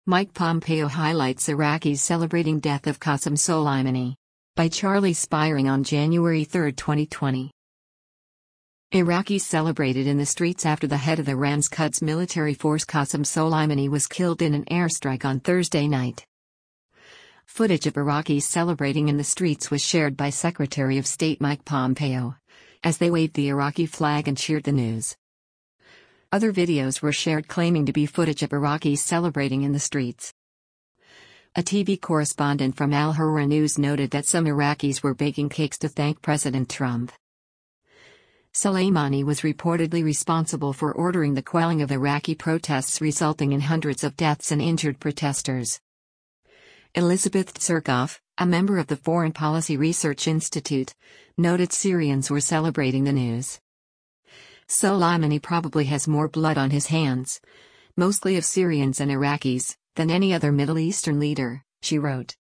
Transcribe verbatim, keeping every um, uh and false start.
Mike Pompeo highlights Iraqis celebrating death of Qasem Soleimani. By Charlie Spiring on January third, twenty twenty. Iraqis celebrated in the streets after the head of Iran's Quds military force Qasem Soleimani was killed in an airstrike on Thursday night. Footage of Iraqis celebrating in the streets was shared by Secretary of State Mike Pompeo, as they waved the Iraqi flag and cheered the news. Other videos were shared claiming to be footage of Iraqis celebrating in the streets. A T V correspondent from Al Hurra News noted that some Iraqis were baking cakes to thank President Trump. Soleimani was reportedly responsible for ordering the quelling of Iraqi protests, resulting in hundreds of deaths and injured protesters. Elizabeth Tsurkov, a member of the Foreign Policy Research Institute, noted Syrians were celebrating the news. Soleimani probably has more blood on his hands, mostly of Syrians and Iraqis, than any other Middle Eastern leader, she wrote.